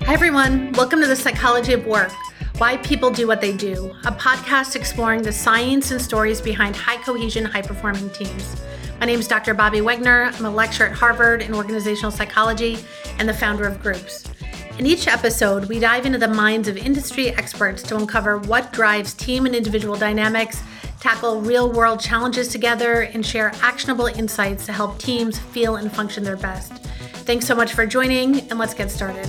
Hi, everyone. Welcome to The Psychology of Work, Why People Do What They Do, a podcast exploring the science and stories behind high cohesion, high performing teams. My name is Dr. Bobby Wegner. I'm a lecturer at Harvard in organizational psychology and the founder of Groups. In each episode, we dive into the minds of industry experts to uncover what drives team and individual dynamics, tackle real-world challenges together, and share actionable insights to help teams feel and function their best. Thanks so much for joining, and let's get started.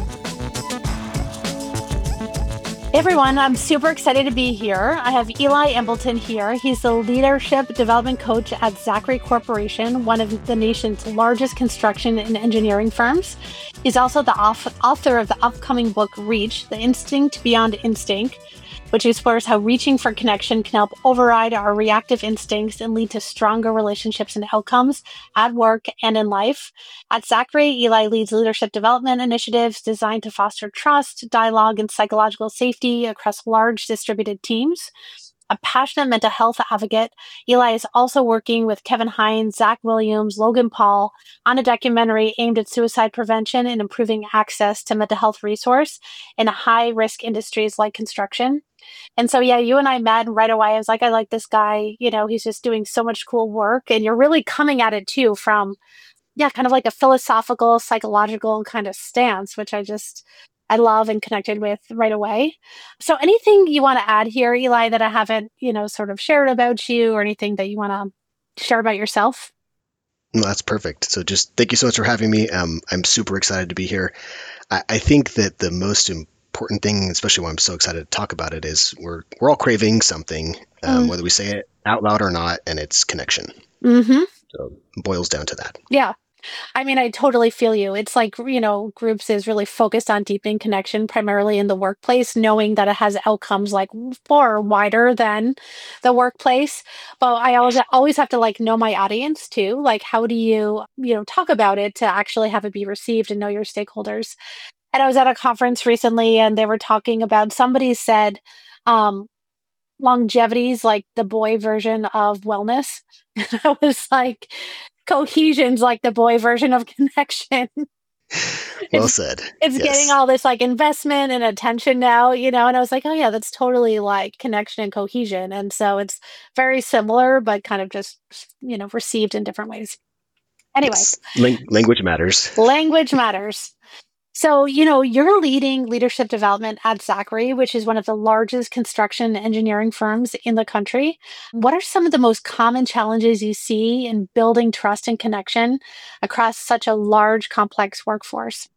Hey everyone, I'm super excited to be here. I have Eli Embleton here. He's the leadership development coach at Zachary Corporation, one of the nation's largest construction and engineering firms. He's also the author of the upcoming book, Reach, The Instinct Beyond Instinct, which explores how reaching for connection can help override our reactive instincts and lead to stronger relationships and outcomes at work and in life. At Zachary, Eli leads leadership development initiatives designed to foster trust, dialogue, and psychological safety across large distributed teams. A passionate mental health advocate, Eli is also working with Kevin Hines, Zach Williams, Logan Paul on a documentary aimed at suicide prevention and improving access to mental health resource in high-risk industries like construction. And so, you and I met right away. I was like, I like this guy. He's just doing so much cool work. And you're really coming at it too from, kind of like a philosophical, psychological kind of stance, which I love and connected with right away. So anything you want to add here, Eli, that I haven't, sort of shared about you or anything that you want to share about yourself? No, that's perfect. So just thank you so much for having me. I'm super excited to be here. I think that the most important thing, especially why I'm so excited to talk about it, is we're all craving something, whether we say it out loud or not, and it's connection. Mm-hmm. So it boils down to that. Yeah. I mean, I totally feel you. It's like, Groups is really focused on deepening connection, primarily in the workplace, knowing that it has outcomes like far wider than the workplace. But I always have to know my audience too. Like, how do you, talk about it to actually have it be received and know your stakeholders? And I was at a conference recently and they were talking about, somebody said, longevity is like the boy version of wellness. And I was like, cohesion's like the boy version of connection. Well it's said. it's getting Yes. all this investment and attention now, and I was like, oh yeah, that's totally like connection and cohesion. And so it's very similar, but kind of just, received in different ways. Anyway, Yes. Language matters. language matters. So, you're leading leadership development at Zachary, which is one of the largest construction engineering firms in the country. What are some of the most common challenges you see in building trust and connection across such a large, complex workforce?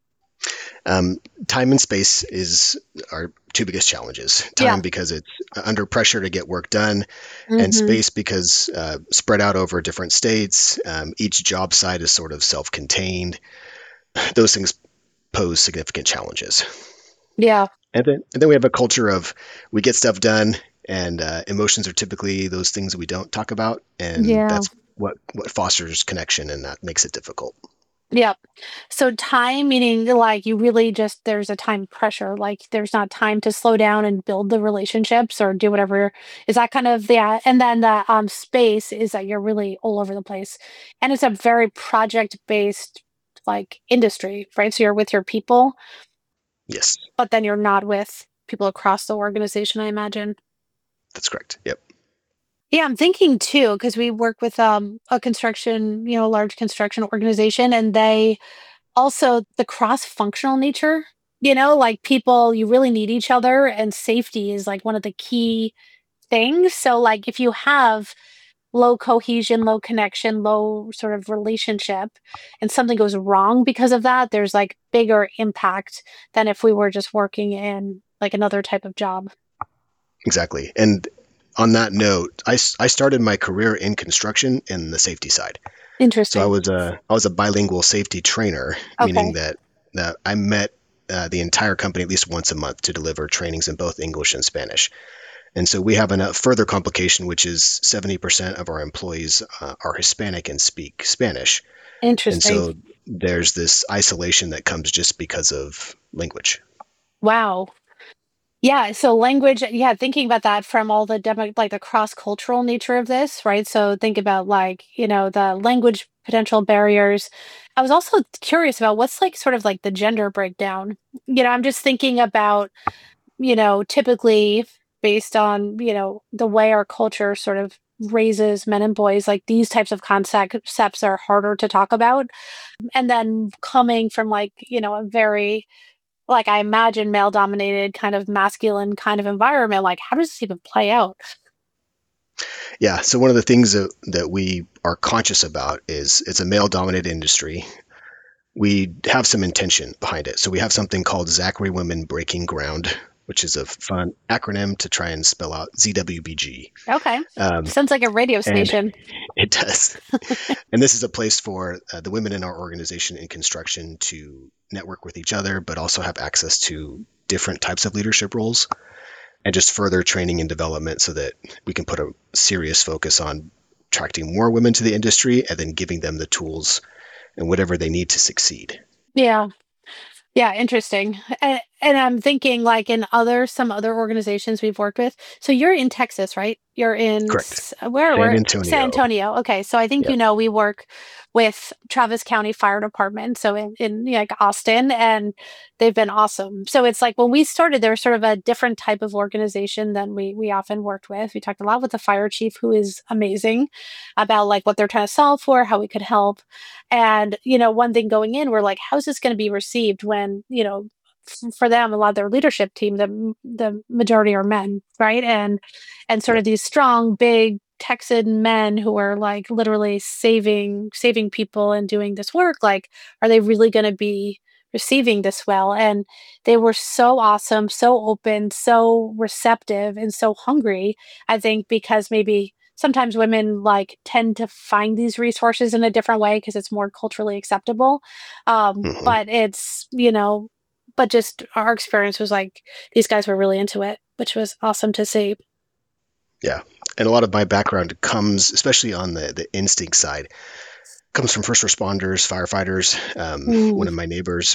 Time and space is our two biggest challenges. Yeah. Time because it's under pressure to get work done, and Mm-hmm. space because spread out over different states. Each job site is sort of self-contained. Those things pose significant challenges. Yeah. And then we have a culture of we get stuff done, and emotions are typically those things we don't talk about, and Yeah. that's what fosters connection, and that makes it difficult. Yeah. So time meaning like you really just there's a time pressure, like there's not time to slow down and build the relationships or do whatever. Is that kind of and then the space is that you're really all over the place. And it's a very project based industry, right? So you're with your people, Yes, but then you're not with people across the organization, I imagine. that's correct. Yep. Yeah, I'm thinking too, because we work with a construction, large construction organization, and they also the cross-functional nature, like people, you really need each other, and safety is like one of the key things. So, like, if you have low cohesion, low connection, low sort of relationship, and something goes wrong because of that, there's like bigger impact than if we were just working in like another type of job. Exactly. And on that note, I started my career in construction in the safety side. So I Interesting. was a bilingual safety trainer, meaning Okay. that I met the entire company at least once a month to deliver trainings in both English and Spanish. And so we have a further complication, which is 70% of our employees are Hispanic and speak Spanish. And Interesting. so there's this isolation that comes just because of language. Wow. Yeah, so language, thinking about that from all the cross-cultural nature of this, right? So think about the language potential barriers. I was also curious about what's like sort of like the gender breakdown. I'm just thinking about, typically based on, the way our culture sort of raises men and boys, like these types of concepts are harder to talk about. And then coming from like, a very, like I imagine male dominated kind of masculine kind of environment, like how does this even play out? Yeah. So one of the things that we are conscious about is it's a male dominated industry. We have some intention behind it. So we have something called Zachary Women Breaking Ground, which is a fun acronym to try and spell out ZWBG. Okay. Um, Sounds like a radio and station. it does. And this is a place for the women in our organization in construction to network with each other, but also have access to different types of leadership roles and just further training and development so that we can put a serious focus on attracting more women to the industry and then giving them the tools and whatever they need to succeed. Yeah. Yeah, interesting. And I'm thinking like in some other organizations we've worked with. So you're in Texas, right? You're in Correct. San where San Antonio. Antonio. Okay, so I think Yep. we work with Travis County Fire Department, so in like Austin, and they've been awesome. So it's like when we started, there was sort of a different type of organization than we often worked with. We talked a lot with the fire chief, who is amazing, about like what they're trying to solve for, how we could help. And, one thing going in, we're like, how's this going to be received when, for them, a lot of their leadership team, the majority are men, right? And sort Yep. of these strong, big Texan men who are like literally saving people and doing this work. Like, are they really going to be receiving this well? And they were so awesome, so open, so receptive, and so hungry. I think because maybe sometimes women like tend to find these resources in a different way because it's more culturally acceptable. Hmm. But it's, but just our experience was like these guys were really into it, which was awesome to see. Yeah. And a lot of my background comes, especially on the instinct side, comes from first responders, firefighters. Mm, One of my neighbors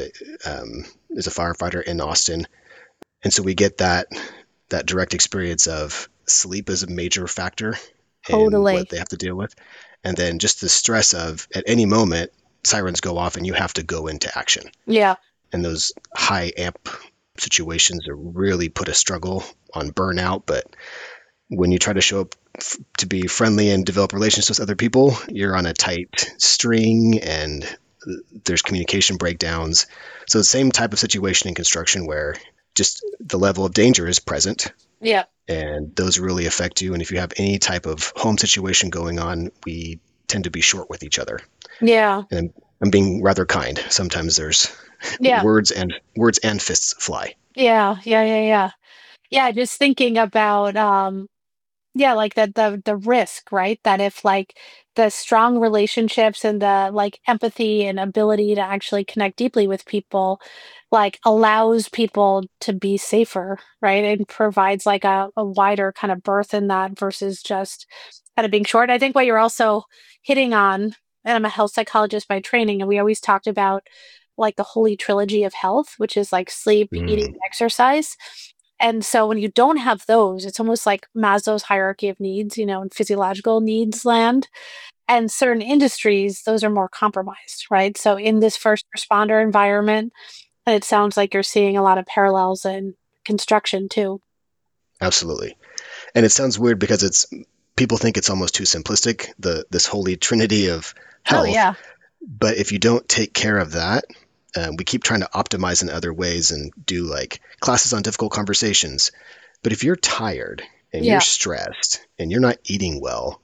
is a firefighter in Austin, and so we get that direct experience of sleep as a major factor in what totally. they have to deal with, and then just the stress of at any moment sirens go off and you have to go into action. Yeah. And those high amp situations are really put a struggle on burnout. But when you try to show up to be friendly and develop relationships with other people, you're on a tight string and there's communication breakdowns. So the same type of situation in construction where just the level of danger is present Yeah. and those really affect you. And if you have any type of home situation going on, we tend to be short with each other. Yeah. And I'm being rather kind. Sometimes there's Yeah. words and fists fly. Yeah. Yeah. Yeah. Yeah. Yeah. Just thinking about yeah, like the risk, right? That if like the strong relationships and the like empathy and ability to actually connect deeply with people like allows people to be safer, right? And provides like a wider kind of berth in that versus just kind of being short. I think what you're also hitting on, and I'm a health psychologist by training, and we always talked about like the holy trilogy of health, which is like sleep, eating, Mm, exercise. And so when you don't have those, it's almost like Maslow's hierarchy of needs, and physiological needs land. And certain industries, those are more compromised, right? So in this first responder environment, and it sounds like you're seeing a lot of parallels in construction too. absolutely. And it sounds weird because it's people think it's almost too simplistic, this holy trinity of Oh health. yeah. But if you don't take care of that, we keep trying to optimize in other ways and do like classes on difficult conversations. But if you're tired and you're Yeah. stressed and you're not eating well,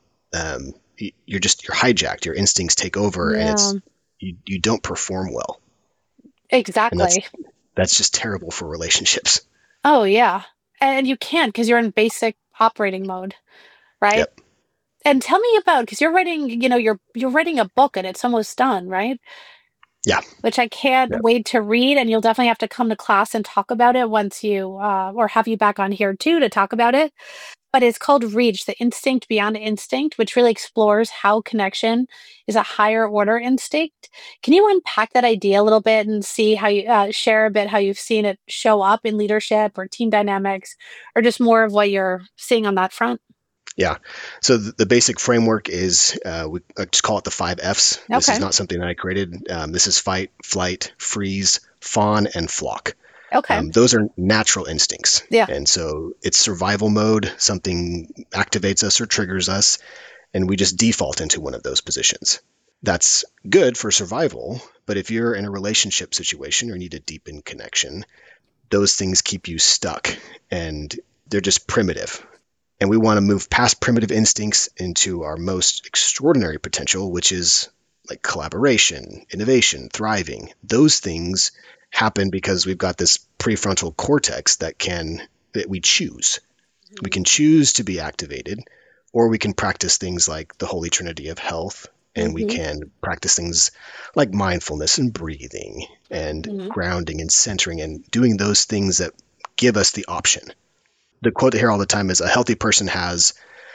you're hijacked. Your instincts take over, and Yeah. it's you don't perform well, and Exactly. that's just terrible for relationships. Oh yeah. And you can't because you're in basic operating mode, right? Yep. And tell me about because you're writing, you're writing a book and it's almost done, right? Yeah. Which I can't Yep. wait to read. And you'll definitely have to come to class and talk about it once or have you back on here too to talk about it. But it's called Reach, the Instinct Beyond Instinct, which really explores how connection is a higher order instinct. Can you unpack that idea a little bit and see how you share a bit how you've seen it show up in leadership or team dynamics, or just more of what you're seeing on that front? Yeah. So the basic framework is I just call it the 5 Fs. This is Okay. not something that I created. This is fight, flight, freeze, fawn, and flock. Okay. Those are natural instincts. Yeah. And so it's survival mode. Something activates us or triggers us, and we just default into one of those positions. That's good for survival. But if you're in a relationship situation or need a deepen connection, those things keep you stuck and they're just primitive. And we want to move past primitive instincts into our most extraordinary potential, which is like collaboration, innovation, thriving. Those things happen because we've got this prefrontal cortex that we choose. We can choose to be activated, or we can practice things like the Holy Trinity of health, and we Mm-hmm. can practice things like mindfulness and breathing and Mm-hmm. grounding and centering and doing those things that give us the option. The quote I hear all the time is a healthy person has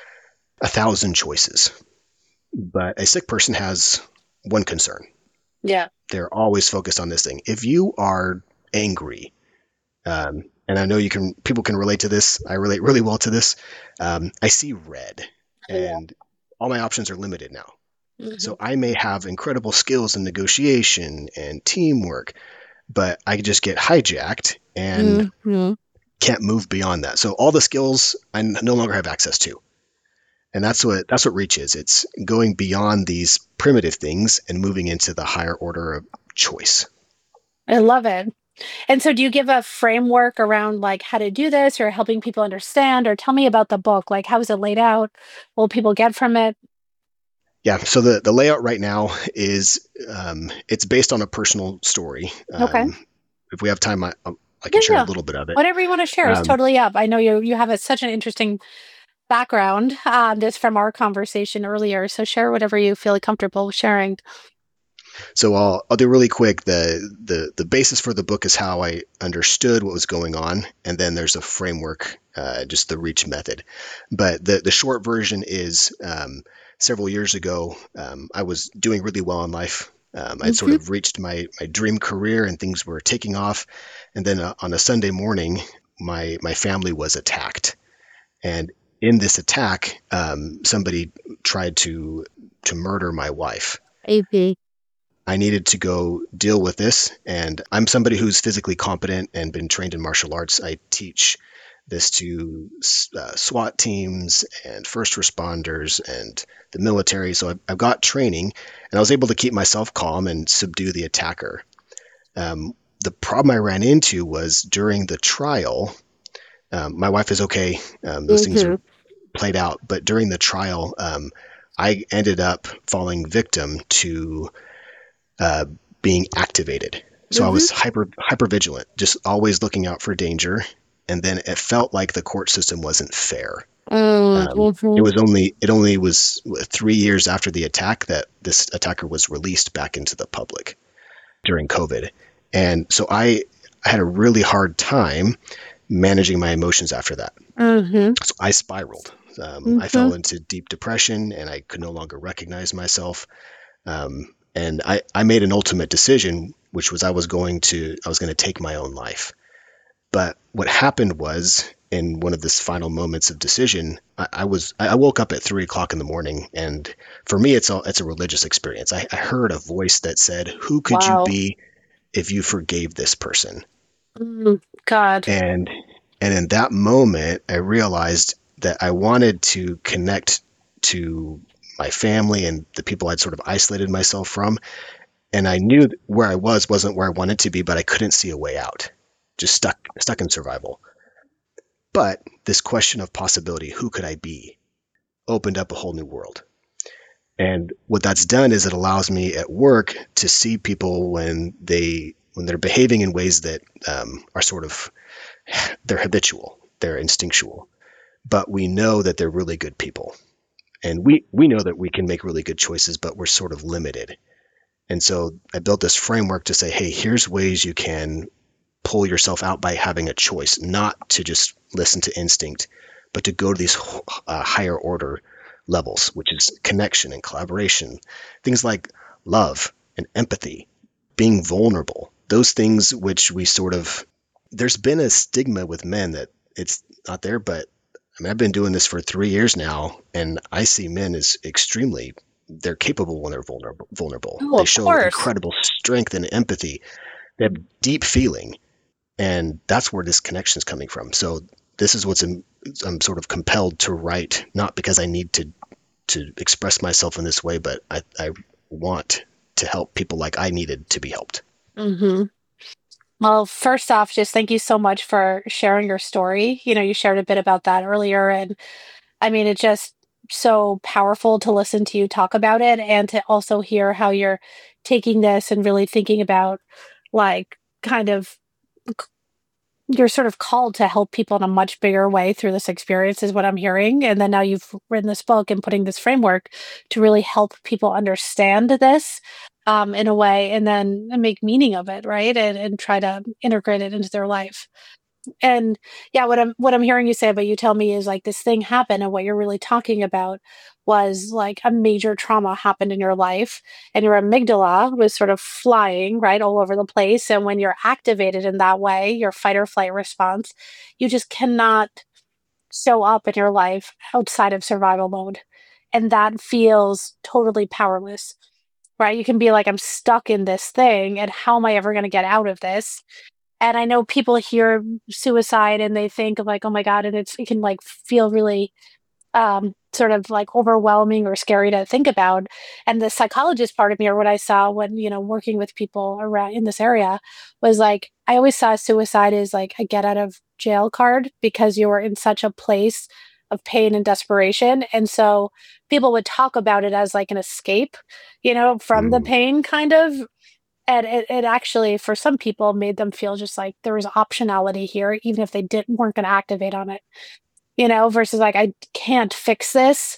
1,000 choices, but a sick person has one concern. Yeah. They're always focused on this thing. If you are angry, and I know people can relate to this. I relate really well to this. I see red, Yeah. and all my options are limited now. Mm-hmm. So I may have incredible skills in negotiation and teamwork, but I just get hijacked and Mm-hmm. can't move beyond that. So all the skills I no longer have access to. And that's what reach is. It's going beyond these primitive things and moving into the higher order of choice. I love it. And so do you give a framework around like how to do this or helping people understand or tell me about the book? Like how is it laid out? What will people get from it? Yeah. So the layout right now is it's based on a personal story. Okay. If we have time, I Yeah, can share a yeah. little bit of it. Whatever you want to share is Um, totally up. I know you have such an interesting background just from our conversation earlier. So share whatever you feel comfortable sharing. so I'll do really quick. The basis for the book is how I understood what was going on, and then there's a framework, just the reach method. But the short version is several years ago, I was doing really well in life. I'd sort Mm-hmm. of reached my dream career, and things were taking off. And then on a Sunday morning, my family was attacked, and in this attack, somebody tried to murder my wife. AP. I needed to go deal with this. And I'm somebody who's physically competent and been trained in martial arts. I teach this to SWAT teams and first responders and the military. So I've got training, and I was able to keep myself calm and subdue the attacker. The problem I ran into was during the trial. My wife is okay. Those things Mm-hmm. are played out. But during the trial, I ended up falling victim to uh, being activated. So I Mm-hmm. was hyper vigilant, just always looking out for danger. And then it felt like the court system wasn't fair. Mm-hmm. It only was 3 years after the attack that this attacker was released back into the public during COVID. And so I had a really hard time managing my emotions after that. Mm-hmm. So I spiraled. I Mm-hmm. fell into deep depression, and I could no longer recognize myself. And I made an ultimate decision, which was I was going to take my own life. But what happened was, in one of this final moments of decision, I woke up at 3 o'clock in the morning, and for me, it's a religious experience. I heard a voice that said, "Who could you Wow. be if you forgave this person?" Mm, God. And in that moment, I realized that I wanted to connect to my family and the people I'd sort of isolated myself from. And I knew where I wasn't where I wanted to be, but I couldn't see a way out. Just stuck in survival. But this question of possibility, who could I be, opened up a whole new world. And what that's done is it allows me at work to see people when they're behaving in ways that are sort of they're habitual, they're instinctual, but we know that they're really good people. And we know that we can make really good choices, but we're sort of limited. And so I built this framework to say, hey, here's ways you can pull yourself out by having a choice, not to just listen to instinct, but to go to these higher order levels, which is connection and collaboration, things like love and empathy, being vulnerable, those things which we sort of, there's been a stigma with men that it's not there, but I mean, I've been doing this for 3 years now, and I see men as they're capable when they're vulnerable. Oh, They of show course. incredible strength and empathy. They have deep feeling, and that's where this connection is coming from. So this is I'm sort of compelled to write, not because I need to express myself in this way, but I want to help people like I needed to be helped. hmm Well, first off, just thank you so much for sharing your story. You shared a bit about that earlier, and I mean, it's just so powerful to listen to you talk about it and to also hear how you're taking this and really thinking about, like, kind of you're sort of called to help people in a much bigger way through this experience, is what I'm hearing. And then now you've written this book and putting this framework to really help people understand this in a way and then make meaning of it, right? And try to integrate it into their life. And yeah, what I'm hearing you say, but you tell me is like this thing happened, and what you're really talking about was like a major trauma happened in your life, and your amygdala was sort of flying right all over the place. And when you're activated in that way, your fight or flight response, you just cannot show up in your life outside of survival mode. And that feels totally powerless, right? You can be like, I'm stuck in this thing, and how am I ever going to get out of this? And I know people hear suicide and they think of like, oh my God, and it can like feel really sort of like overwhelming or scary to think about. And the psychologist part of me, or what I saw when, working with people around in this area, was like, I always saw suicide as like a get out of jail card because you were in such a place of pain and desperation. And so people would talk about it as like an escape, from the Mm, pain kind of, and it actually, for some people, made them feel just like there was optionality here, even if they weren't going to activate on it, versus like, I can't fix this.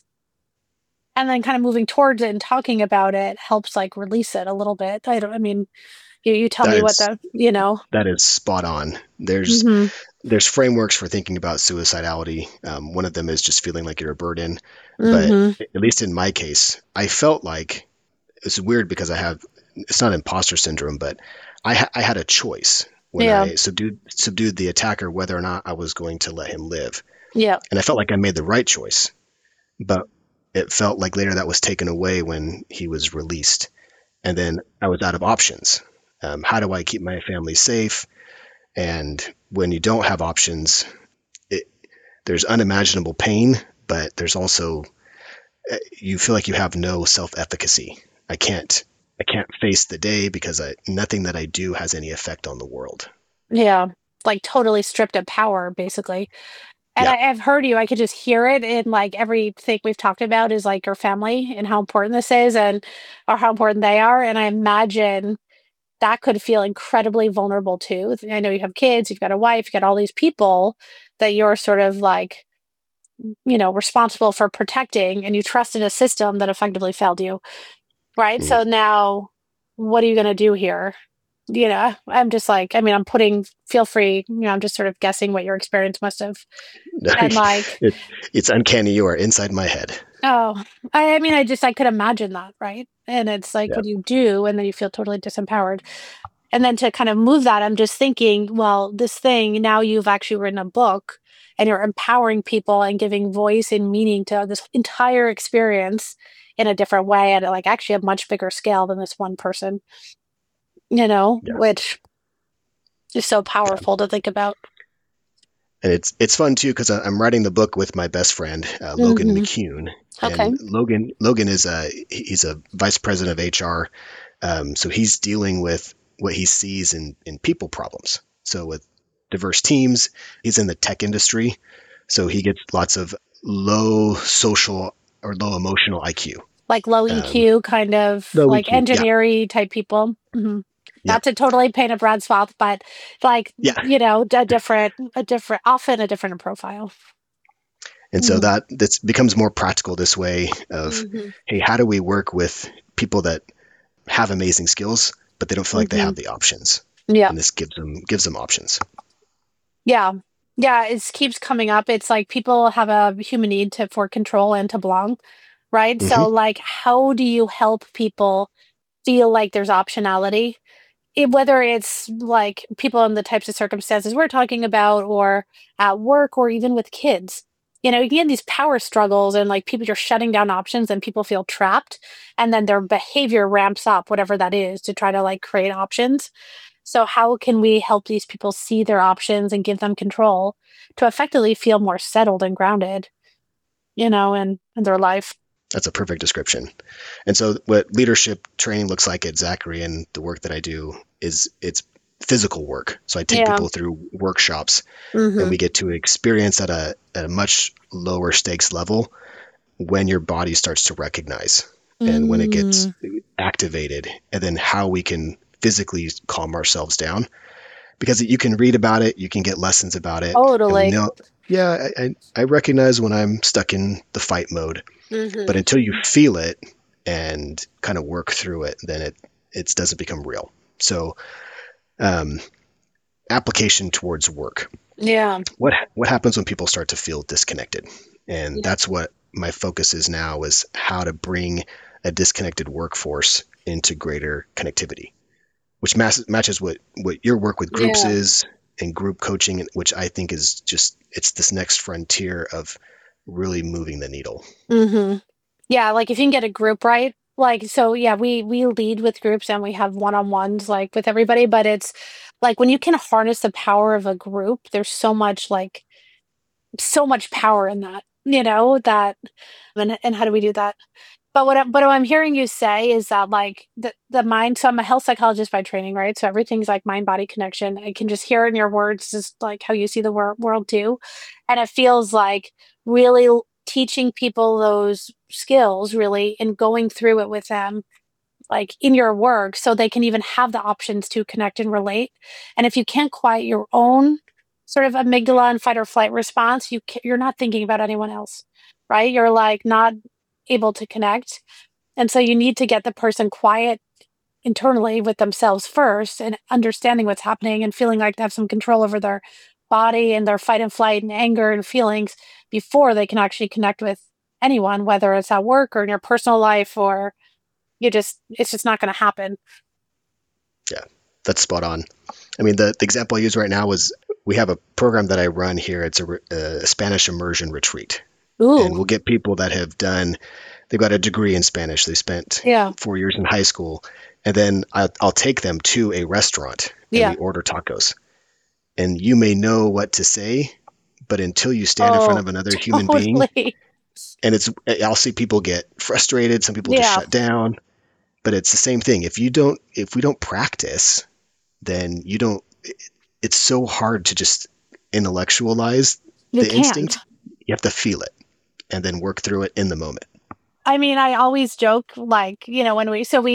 And then kind of moving towards it and talking about it helps like release it a little bit. I mean, you tell that me what is that is spot on. hmm There's frameworks for thinking about suicidality. One of them is just feeling like you're a burden. But hmm at least in my case, I felt like it's weird because it's not imposter syndrome, but I had a choice when Yeah. I subdued the attacker whether or not I was going to let him live. Yeah. And I felt like I made the right choice, but it felt like later that was taken away when he was released. And then I was out of options. How do I keep my family safe? And when you don't have options, it, there's unimaginable pain, but there's also you feel like you have no self-efficacy. I can't I can't face the day because nothing that I do has any effect on the world. Yeah. Like totally stripped of power, basically. And Yeah, I've heard you, I could just hear it in like everything we've talked about is like your family and how important this is and or how important they are. And I imagine that could feel incredibly vulnerable too. I know you have kids, you've got a wife, you've got all these people that you're sort of like, responsible for protecting, and you trust in a system that effectively failed you. Right. mm. So now what are you going to do here? I'm just like, I mean, feel free, I'm just sort of guessing what your experience must have. And like, it, it's uncanny. You are inside my head. oh, I mean, I could imagine that, right? And it's like, Yeah. what do you do? And then you feel totally disempowered. And then to kind of move that, I'm just thinking, well, this thing, now you've actually written a book and you're empowering people and giving voice and meaning to this entire experience in a different way at like actually a much bigger scale than this one person, Yeah. which is so Yeah. powerful to think about. And it's fun too because I'm writing the book with my best friend Logan hmm McCune, Okay. and Logan is he's a vice president of HR, so he's dealing with what he sees in people problems. So with diverse teams, he's in the tech industry, so he gets lots of low social or low emotional IQ. Like low Um, EQ, kind of Low like EQ, yeah, engineering type people. yeah, Not to totally paint a broad swath, but like, yeah. often a different profile. And so hmm that becomes more practical this way of, hmm hey, how do we work with people that have amazing skills, but they don't feel like they hmm have the options? Yeah. And this gives them options. Yeah. Yeah. It keeps coming up. It's like people have a human need for control and to belong, right? Hmm. So, like, how do you help people feel like there's optionality? Whether it's like people in the types of circumstances we're talking about, or at work, or even with kids. You can get these power struggles and like people, you're shutting down options and people feel trapped. And then their behavior ramps up, whatever that is, to try to like create options. So, how can we help these people see their options and give them control to effectively feel more settled and grounded, in their life? That's a perfect description. And so, what leadership training looks like at Zachary and the work that I do is it's physical work. So I take Yeah. people through workshops, and Mm-hmm. we get to experience at a much lower stakes level when your body starts to recognize and when it gets Mm, activated, and then how we can physically calm ourselves down. Because you can read about it, you can get lessons about it, and we totally. know, yeah, I recognize when I'm stuck in the fight mode. But Mm-hmm. until you feel it and kind of work through it, then it doesn't become real. So, um, application towards work. Yeah. What happens when people start to feel disconnected? And Yeah. that's what my focus is now, is how to bring a disconnected workforce into greater connectivity, which matches what your work with groups Yeah. is, and group coaching, which I think is just, it's this next frontier of really moving the needle. Mm-hmm. Yeah, like if you can get a group right, like so yeah, we lead with groups and we have one-on-ones like with everybody, but it's like when you can harness the power of a group, there's so much power in that, that and how do we do that? But what I'm hearing you say is that like the mind, so I'm a health psychologist by training, right? So everything's like mind body connection. I can just hear it in your words, just like how you see the world too. And it feels like really teaching people those skills really and going through it with them like in your work so they can even have the options to connect and relate. And if you can't quiet your own sort of amygdala and fight or flight response, you're not thinking about anyone else, right? You're like not able to connect. And so you need to get the person quiet internally with themselves first and understanding what's happening and feeling like they have some control over their body and their fight and flight and anger and feelings before they can actually connect with anyone, whether it's at work or in your personal life or it's just not going to happen. Yeah, that's spot on. I mean, the example I use right now is, we have a program that I run here. It's a Spanish immersion retreat, and Ooh, we'll get people that have done, they've got a degree in Spanish. They spent yeah, 4 years in high school, and then I'll take them to a restaurant and yeah. we order tacos. And you may know what to say, but until you stand in front Oh, of another human being, totally. and I'll see people get frustrated. Some people just Yeah, shut down. But it's the same thing. If we don't practice, then you don't. It's so hard to just intellectualize you the can't. instinct. You have to feel it and then work through it in the moment. I mean, I always joke like, when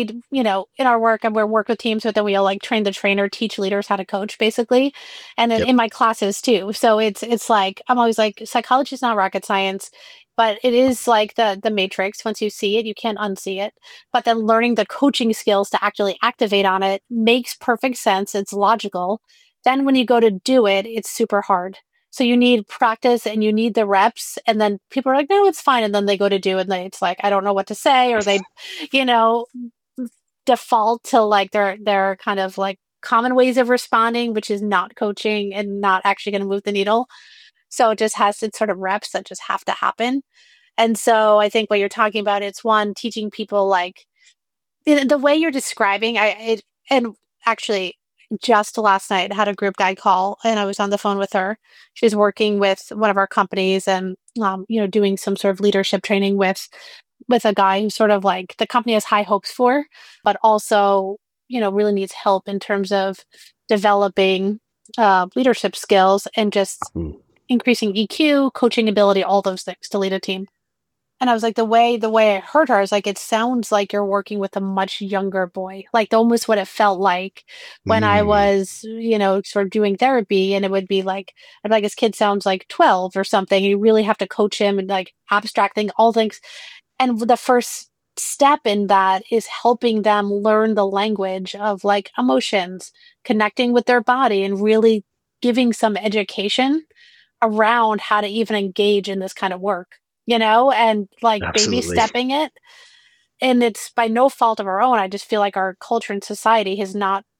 in our work and we work with teams, but then we'll like train the trainer, teach leaders how to coach basically. And then Yep. in my classes too. So it's like I'm always like psychology is not rocket science, but it is like the matrix. Once you see it, you can't unsee it. But then learning the coaching skills to actually activate on it makes perfect sense. It's logical. Then when you go to do it, it's super hard. So you need practice and you need the reps, and then people are like, "No, it's fine." And then they go to do it, and it's like, "I don't know what to say," or they, you know, default to like their kind of like common ways of responding, which is not coaching and not actually going to move the needle. So it just has it's sort of reps that just have to happen. And so I think what you're talking about, it's one teaching people like the way you're describing, and actually just last night I had a group guide call and I was on the phone with her. She's working with one of our companies and doing some sort of leadership training with a guy who sort of like the company has high hopes for, but also, really needs help in terms of developing leadership skills and just Mm. increasing EQ, coaching ability, all those things to lead a team. And I was like, the way I heard her, I was like, it sounds like you're working with a much younger boy, like almost what it felt like when I Mm. was, sort of doing therapy. And it would be like, I'd be like, this kid sounds like 12 or something. You really have to coach him and like abstracting all things. And the first step in that is helping them learn the language of like emotions, connecting with their body, and really giving some education around how to even engage in this kind of work, and like baby Absolutely. stepping it. And it's by no fault of our own. I just feel like our culture and society has not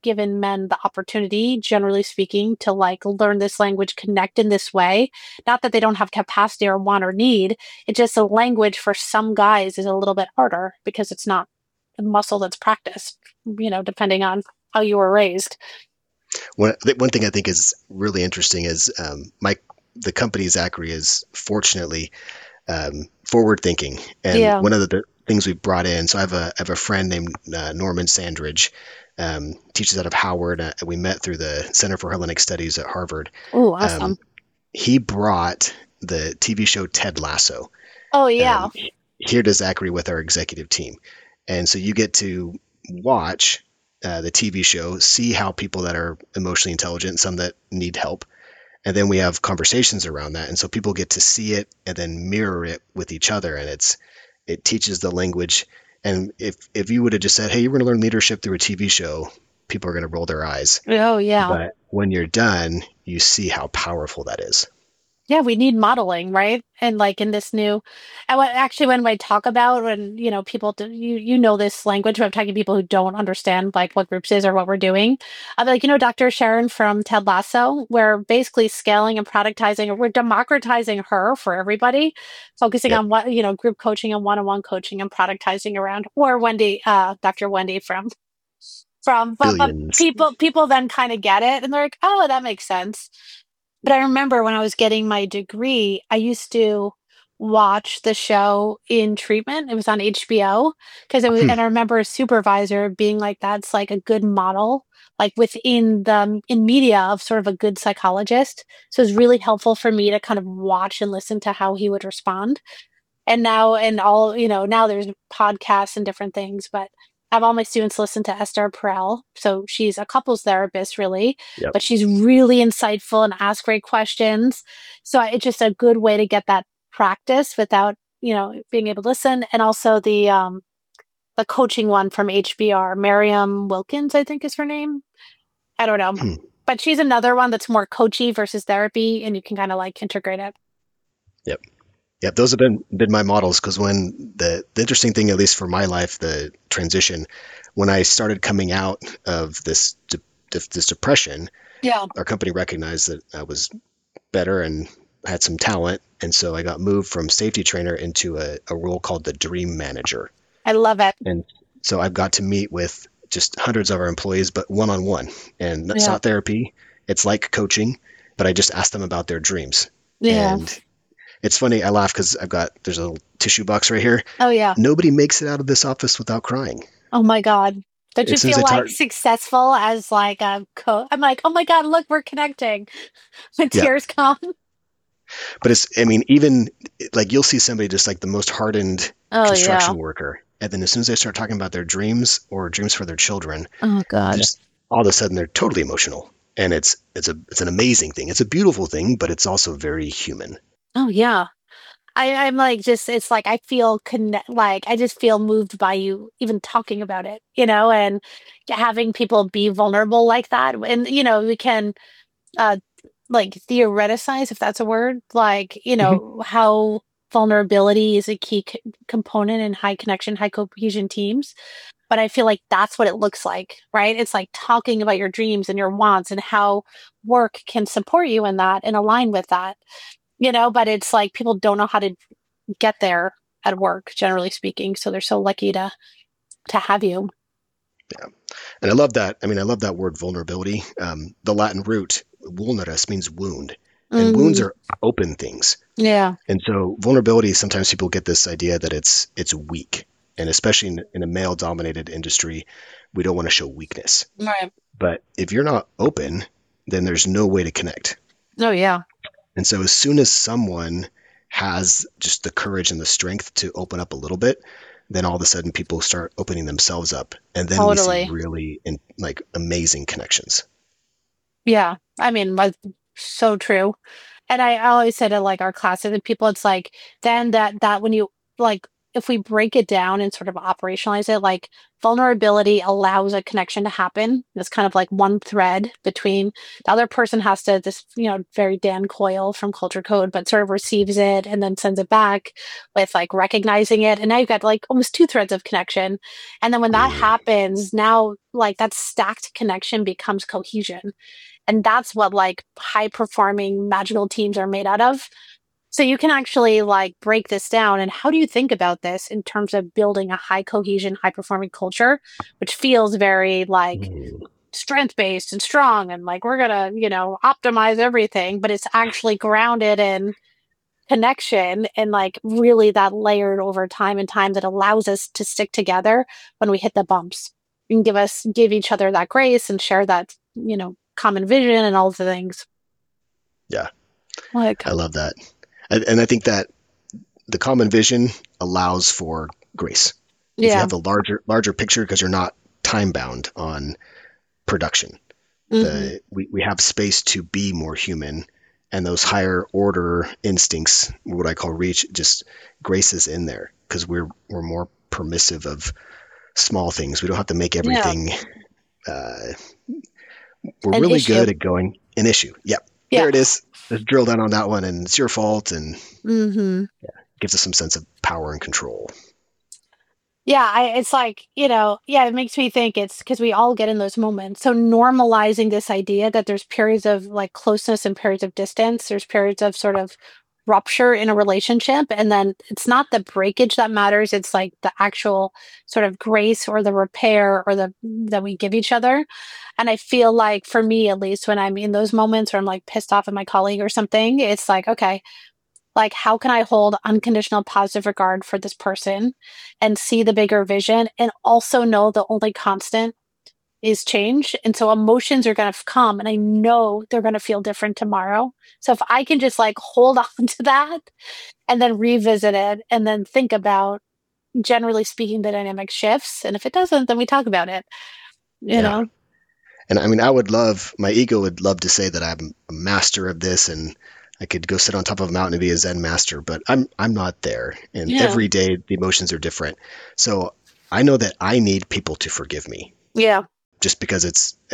given men the opportunity, generally speaking, to like learn this language, connect in this way. Not that they don't have capacity or want or need. It's just a language for some guys is a little bit harder because it's not a muscle that's practiced, depending on how you were raised. One thing I think is really interesting is the company Zachary is fortunately forward thinking, and Yeah. one of the things we brought in. So I have a friend named Norman Sandridge, teaches out of Howard. We met through the Center for Hellenic Studies at Harvard. Oh, Um, awesome. he brought the TV show Ted Lasso Oh, yeah. um, here to Zachary with our executive team. And so you get to watch the TV show, see how people that are emotionally intelligent, some that need help, and then we have conversations around that. And so people get to see it and then mirror it with each other, and it teaches the language. And if you would have just said, "Hey, you're going to learn leadership through a TV show," people are going to roll their eyes. Oh, yeah. But when you're done, you see how powerful that is. Yeah, we need modeling, right? And like in this new, and what actually when I talk about when people do, you know this language, but I'm talking to people who don't understand like what groups is or what we're doing. I'll be like, Dr. Sharon from Ted Lasso, we're basically scaling and productizing, or we're democratizing her for everybody, focusing Yep, on what group coaching and one-on-one coaching and productizing around. Or Wendy, Dr. Wendy but billions. people then kind of get it and they're like, oh, that makes sense. But I remember when I was getting my degree, I used to watch the show In Treatment. It was on HBO because it was, Hmm. and I remember a supervisor being like, "That's like a good model, like within the in media of sort of a good psychologist." So it was really helpful for me to kind of watch and listen to how he would respond. And now, and all, now there's podcasts and different things, but I have all my students listen to Esther Perel. So she's a couples therapist, really, Yep. but she's really insightful and asks great questions. So it's just a good way to get that practice without, being able to listen. And also the coaching one from HBR, Miriam Wilkins, I think is her name. I don't know. Hmm. But she's another one that's more coachy versus therapy, and you can kind of like integrate it. Yep. Yep. Those have been my models because when the interesting thing, at least for my life, the transition, when I started coming out of this depression, Yeah. our company recognized that I was better and had some talent. And so I got moved from safety trainer into a role called the dream manager. I love it. And so I've got to meet with just hundreds of our employees, but one on one. And it's Yeah. not therapy, it's like coaching, but I just ask them about their dreams. Yeah. And it's funny, I laugh because there's a little tissue box right here. Oh, yeah. Nobody makes it out of this office without crying. Oh my God. Don't you As soon as feel I like talk, successful as like a I'm like, oh my God, look, we're connecting. When yeah. tears come. But I mean, even like you'll see somebody just like the most hardened Oh yeah. construction worker. And then as soon as they start talking about their dreams or dreams for their children, Oh God. just all of a sudden they're totally emotional. And it's an amazing thing. It's a beautiful thing, but it's also very human. Oh yeah. I'm like just it's like I feel connect like I just feel moved by you even talking about it, and having people be vulnerable like that. And we can uh like theoreticize if that's a word, like, Mhm. how vulnerability is a key component in high connection, high cohesion teams. But I feel like that's what it looks like, right? It's like talking about your dreams and your wants and how work can support you in that and align with that, but it's like people don't know how to get there at work, generally speaking. So they're so lucky to have you. Yeah. And I love that. I mean, I love that word vulnerability. The Latin root vulnerus means wound, and wounds Mm, are open things. yeah. And so vulnerability, sometimes people get this idea that it's weak. And especially in a male dominated industry, we don't want to show weakness. Right. But if you're not open, then there's no way to connect. Oh yeah. And so as soon as someone has just the courage and the strength to open up a little bit, then all of a sudden people start opening themselves up. And then we see Totally. really like amazing connections. Yeah. I mean, like, so true. And I always say to like our classes and people, it's like then that when you like if we break it down and sort of operationalize it, like vulnerability allows a connection to happen. It's kind of like one thread between the other person has to this, very Dan Coyle from Culture Code, but sort of receives it and then sends it back with like recognizing it. And now you've got like almost two threads of connection. And then when that Mm, happens, now like that stacked connection becomes cohesion. And that's what like high performing magical teams are made out of. So you can actually like break this down. And how do you think about this in terms of building a high cohesion, high performing culture, which feels very like mm. strength based and strong and like we're gonna, optimize everything, but it's actually grounded in connection and like really that layered over time and time that allows us to stick together when we hit the bumps and give each other that grace and share that, common vision and all the things. Yeah, Like, I love that. And I think that the common vision allows for grace. If you yeah. have the larger picture, because you're not time bound on production, Hmm. we have space to be more human, and those higher order instincts, what I call reach, just grace is in there because we're more permissive of small things. We don't have to make Yeah. everything. Uh, we're An really issue. good at going an issue. Yep, Yeah. there it is. Let's drill down on that one, and it's your fault, and Hmm. gives us some sense of power and control. Yeah, it's like, yeah, it makes me think it's because we all get in those moments. So normalizing this idea that there's periods of like closeness and periods of distance, there's periods of sort of rupture in a relationship. And then it's not the breakage that matters, it's like the actual sort of grace or the repair or the that we give each other. And I feel like for me, at least when I'm in those moments where I'm like pissed off at my colleague or something, it's like, okay, like how can I hold unconditional positive regard for this person and see the bigger vision and also know the only constant is change. And so emotions are going to come and I know they're going to feel different tomorrow. So if I can just like hold on to that and then revisit it and then think about, generally speaking, the dynamic shifts, and if it doesn't, then we talk about it, you Yeah. know. And I mean, my ego would love to say that I'm a master of this and I could go sit on top of a mountain and be a Zen master, but I'm not there. And Yeah. every day the emotions are different. So I know that I need people to forgive me Yeah. just because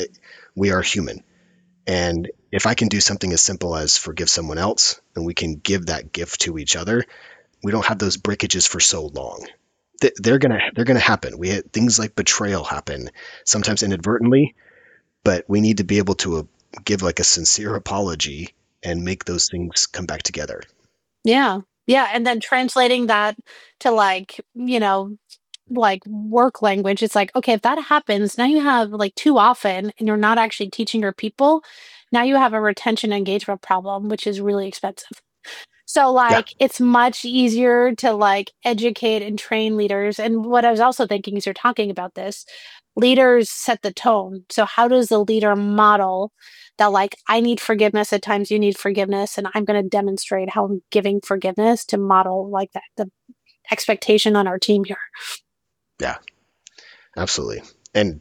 we are human. And if I can do something as simple as forgive someone else and we can give that gift to each other, we don't have those breakages for so long. They're gonna happen. We had things like betrayal happen, sometimes inadvertently, but we need to be able to give like a sincere apology and make those things come back together. Yeah. Yeah. And then translating that to like, like work language, it's like, okay, if that happens, now you have like too often and you're not actually teaching your people, now you have a retention engagement problem, which is really expensive. So Yeah, like it's much easier to like educate and train leaders. And what I was also thinking as you're talking about this, leaders set the tone. So how does the leader model that like I need forgiveness at times, you need forgiveness, and I'm going to demonstrate how I'm giving forgiveness to model like that the expectation on our team here. yeah, absolutely. And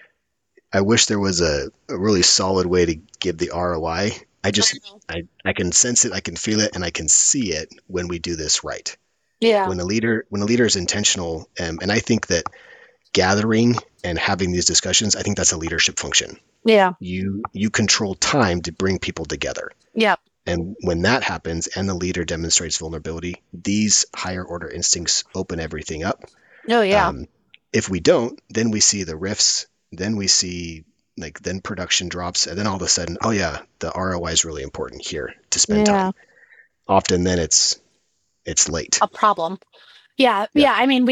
I wish there was a really solid way to give the ROI. I I just know. I can sense it, I can feel it, and I can see it when we do this right. Yeah. When a leader is intentional, and I think that gathering and having these discussions, I think that's a leadership function. Yeah. You control time to bring people together. Yeah. And when that happens and the leader demonstrates vulnerability, these higher order instincts open everything up. Oh yeah. Um, if we don't, then we see the rifts, then we see then production drops, and then all of a sudden, oh yeah, the ROI is really important here to spend Yeah. time. Often then it's late. A problem. Yeah, Yeah. yeah. I mean,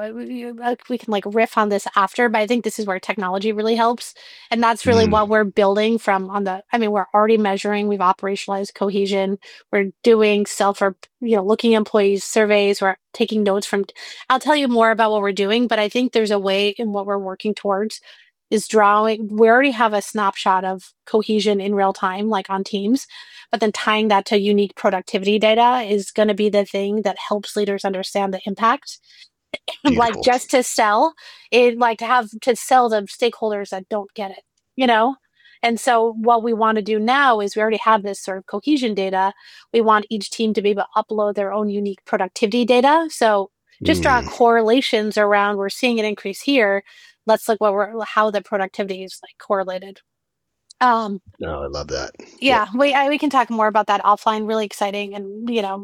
we can like riff on this after, but I think this is where technology really helps, and that's really Mm, what we're building from on the. I mean, we're already measuring. We've operationalized cohesion. We're doing self or looking at employees surveys. We're taking notes from. I'll tell you more about what we're doing, but I think there's a way in what we're working towards is drawing. We already have a snapshot of cohesion in real time, like on Teams, but then tying that to unique productivity data is going to be the thing that helps leaders understand the impact. Like beautiful. just to sell it, like to have to sell the stakeholders that don't get it, you know? And so what we want to do now is we already have this sort of cohesion data. We want each team to be able to upload their own unique productivity data. So just draw Mm, correlations around we're seeing an increase here. Let's look how the productivity is like correlated. Um, no, I love that. Yep. yeah, we can talk more about that offline. Really exciting, and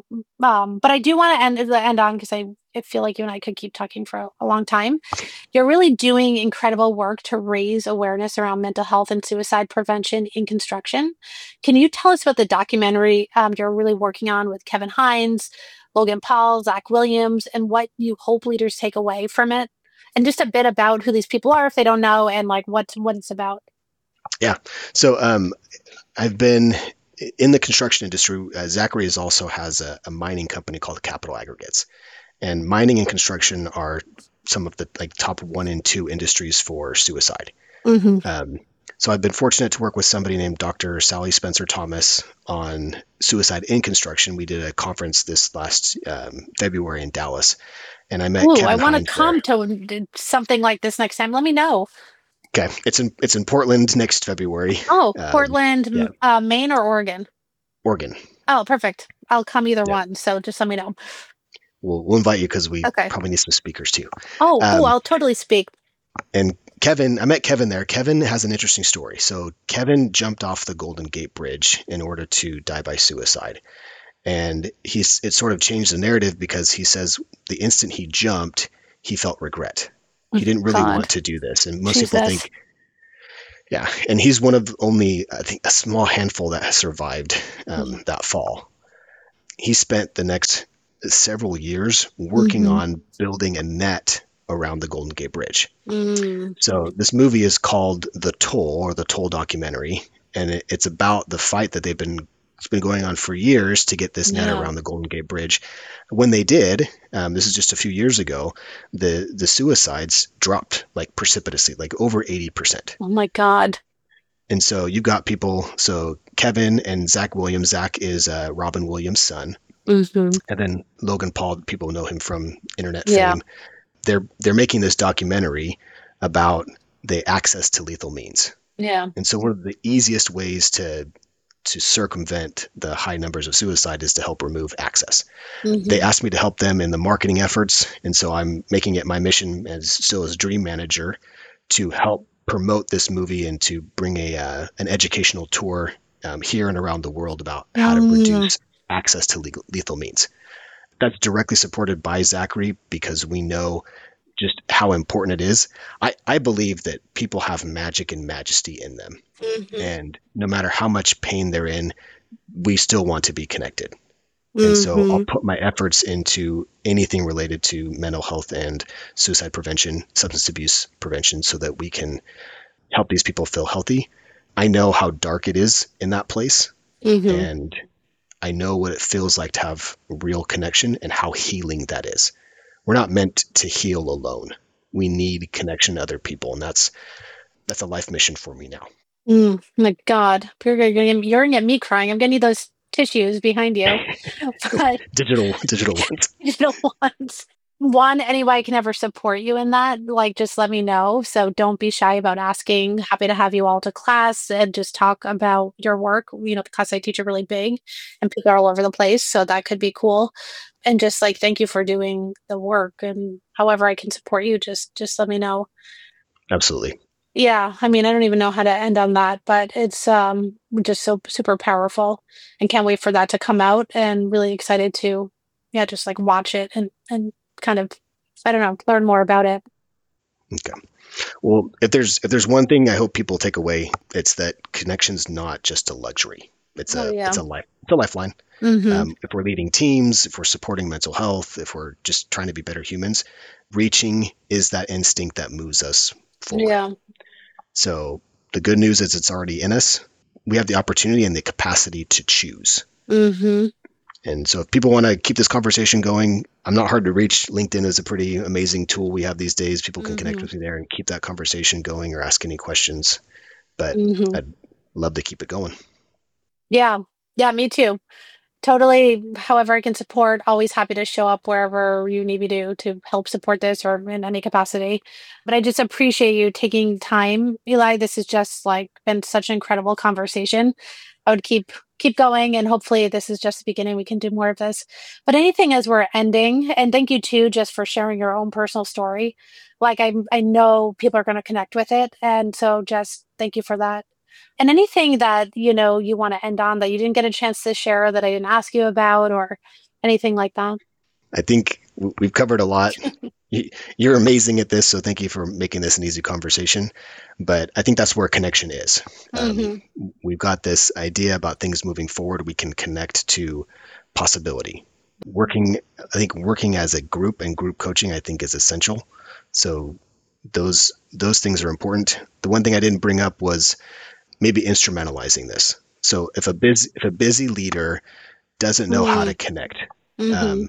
but I do want to end on because I feel like you and I could keep talking for a long time. You're really doing incredible work to raise awareness around mental health and suicide prevention in construction. Can you tell us about the documentary you're really working on with Kevin Hines, Logan Paul, Zach Williams, and what you hope leaders take away from it? And just a bit about who these people are if they don't know, and like what it's about. Yeah. So I've been in the construction industry. Zachary is also has a mining company called Capital Aggregates, and mining and construction are some of the like top one and two industries for suicide. Hmm. Um, so I've been fortunate to work with somebody named Dr. Sally Spencer Thomas on suicide in construction. We did a conference this last February in Dallas, and I met Ooh, I Kevin want to Hines there. come to something like this next time. Let me know. Okay, it's in Portland next February. Oh, Um, Portland, yeah, Maine or Oregon? Oregon. Oh, perfect. I'll come either Yeah, one. So just let me know. we'll invite you because we Okay. probably need some speakers too. Oh, cool. Um, I'll totally speak. and Kevin, I met Kevin there. Kevin has an interesting story. So Kevin jumped off the Golden Gate Bridge in order to die by suicide. And it sort of changed the narrative because he says the instant he jumped, he felt regret. He Oh, didn't really God. want to do this. And most people Jesus. think, yeah. And he's one of only, I think, a small handful that has survived that fall. He spent the next several years working Mm-hmm. on building a net around the Golden Gate Bridge. Mm, So this movie is called The Toll, or the Toll documentary, and it's about the fight that it's been going on for years to get this net yeah. around the Golden Gate Bridge. When they did, this is just a few years ago, the suicides dropped like precipitously, like over 80%. Oh my God. And so you've got people. So Kevin and Zach Williams. Zach is Robin Williams' son, Mm-hmm. and then Logan Paul. People know him from internet Yeah. fame. They're making this documentary about the access to lethal means. Yeah. And so one of the easiest ways to circumvent the high numbers of suicide is to help remove access. They Mm-hmm. asked me to help them in the marketing efforts, and so I'm making it my mission as Dream Manager to help promote this movie and to bring an educational tour here and around the world about how to Mm, reduce access to lethal means. That's directly supported by Zachary because we know just how important it is. I believe that people have magic and majesty in them. mm-hmm. And no matter how much pain they're in, we still want to be connected. And so I'll Mm-hmm. put my efforts into anything related to mental health and suicide prevention, substance abuse prevention, so that we can help these people feel healthy. I know how dark it is in that place, Mm-hmm. and I know what it feels like to have real connection and how healing that is. We're not meant to heal alone. We need connection to other people, and that's a life mission for me now. My God. You're gonna get me crying. I'm gonna need those tissues behind you. But Digital ones. digital ones. One, any way I can ever support you in that, like just let me know. So don't be shy about asking. Happy to have you all to class and just talk about your work. The class I teach are really big and people are all over the place. So that could be cool. And just like thank you for doing the work and however I can support you, just let me know. Absolutely. Yeah, I mean, I don't even know how to end on that, but it's just so super powerful and can't wait for that to come out and really excited to yeah, just like watch it and kind of I don't know, learn more about it. Okay. Well, if there's one thing I hope people take away, it's that connection's not just a luxury. It's Oh a yeah. it's a life it's a lifeline. Mhm. If we're leading teams, if we're supporting mental health, if we're just trying to be better humans, reaching is that instinct that moves us forward. Yeah. So the good news is it's already in us. We have the opportunity and the capacity to choose. Mhm. And so if people want to keep this conversation going, I'm not hard to reach. LinkedIn is a pretty amazing tool we have these days. People can connect Mhm. with me there and keep that conversation going or ask any questions. But Mhm. I'd love to keep it going. Yeah. Yeah, me too. Totally. However, I can support, always happy to show up wherever you need me to help support this or in any capacity. But I just appreciate you taking time, Eli. This has just like been such an incredible conversation. I would keep going, and hopefully this is just the beginning. We can do more of this. But anything as we're ending, and thank you too just for sharing your own personal story. Like I know people are going to connect with it, and so just thank you for that. And anything that, you want to end on that you didn't get a chance to share that I didn't ask you about or anything like that. I think we've covered a lot. You're amazing at this, so thank you for making this an easy conversation. But I think that's where connection is. Hmm. We've got this idea about things moving forward. We can connect to possibility. I think working as a group and group coaching, I think is essential. So those things are important. The one thing I didn't bring up was maybe instrumentalizing this. So if a busy leader doesn't know how to connect, Hmm. um,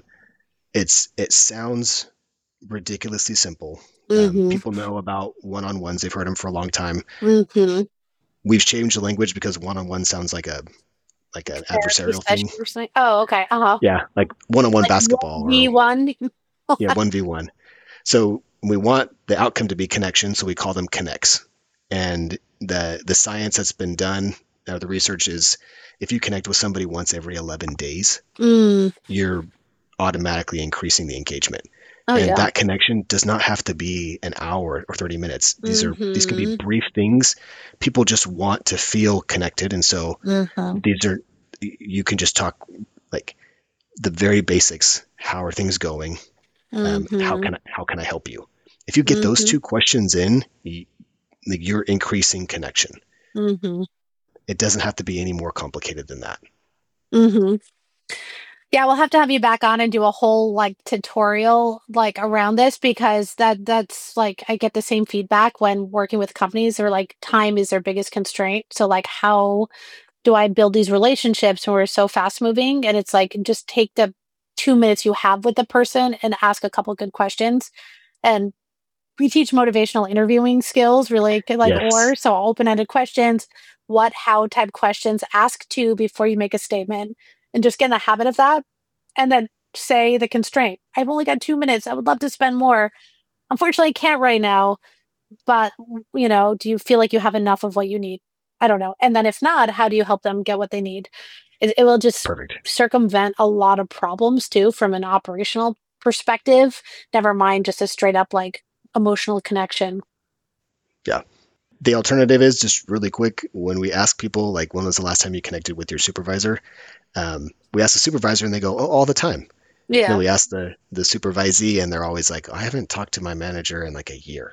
it sounds ridiculously simple. Hmm. People know about one-on-ones; they've heard them for a long time. Hmm. We've changed the language because one-on-one sounds like an Therapy adversarial session thing. or something. Oh, okay. Uh-huh. Yeah, like one-on-one Like basketball or 1v1. yeah, 1v1. So we want the outcome to be connection, so we call them connects. And the science that's been done, the research is if you connect with somebody once every 11 days, Mm. you're automatically increasing the engagement. Oh, And yeah. that connection does not have to be an hour or 30 minutes. These can be Hmm. brief things. People just want to feel connected. And so Hmm. these are you can just talk like the very basics. How are things going? How Hmm. can I help you? If you get those Hmm. two questions in, you're increasing connection. Hmm. It doesn't have to be any more complicated than that. Hmm. Yeah, we'll have to have you back on and do a whole like tutorial like around this because that's like I get the same feedback when working with companies or like time is their biggest constraint. So like how do I build these relationships when we're so fast moving? And it's like just take the 2 minutes you have with the person and ask a couple good questions. And we teach motivational interviewing skills, really like Yes. or so open-ended questions, what, how type questions, ask two before you make a statement, and just get in the habit of that. And then say the constraint. I've only got 2 minutes. I would love to spend more. Unfortunately, I can't right now, but do you feel like you have enough of what you need? I don't know. And then if not, how do you help them get what they need? It will just Perfect. circumvent a lot of problems too from an operational perspective. Never mind just a straight up like emotional connection. Yeah. The alternative is just really quick when we ask people, like, when was the last time you connected with your supervisor? We ask the supervisor and they go, oh, all the time. Then Yeah. we ask the supervisee and they're always like, I haven't talked to my manager in like a year.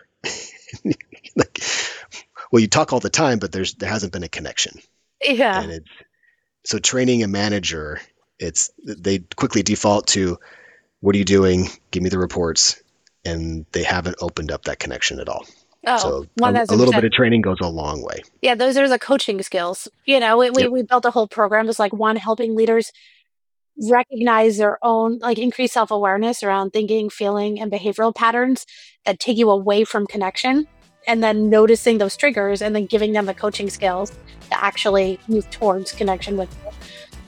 Like, well, you talk all the time, but there hasn't been a connection. And Yeah. it's so training a manager, they quickly default to what are you doing? Give me the reports. And they haven't opened up that connection at all. Oh, So a little bit 1000%. of training goes a long way. Yeah, those are the coaching skills. We Yep. we built a whole program that's like one helping leaders recognize their own like increase self-awareness around thinking, feeling, and behavioral patterns that take you away from connection, and then noticing those triggers and then giving them the coaching skills to actually move towards connection with you.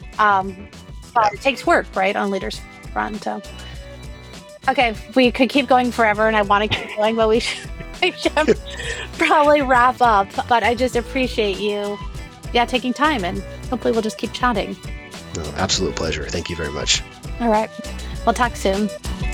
But Yeah. it takes work, right, on leaders front. So okay, we could keep going forever and I want to keep going, but we should probably wrap up. But I just appreciate you, yeah, taking time, and hopefully we'll just keep chatting. No, absolute pleasure. Thank you very much. All right, we'll talk soon.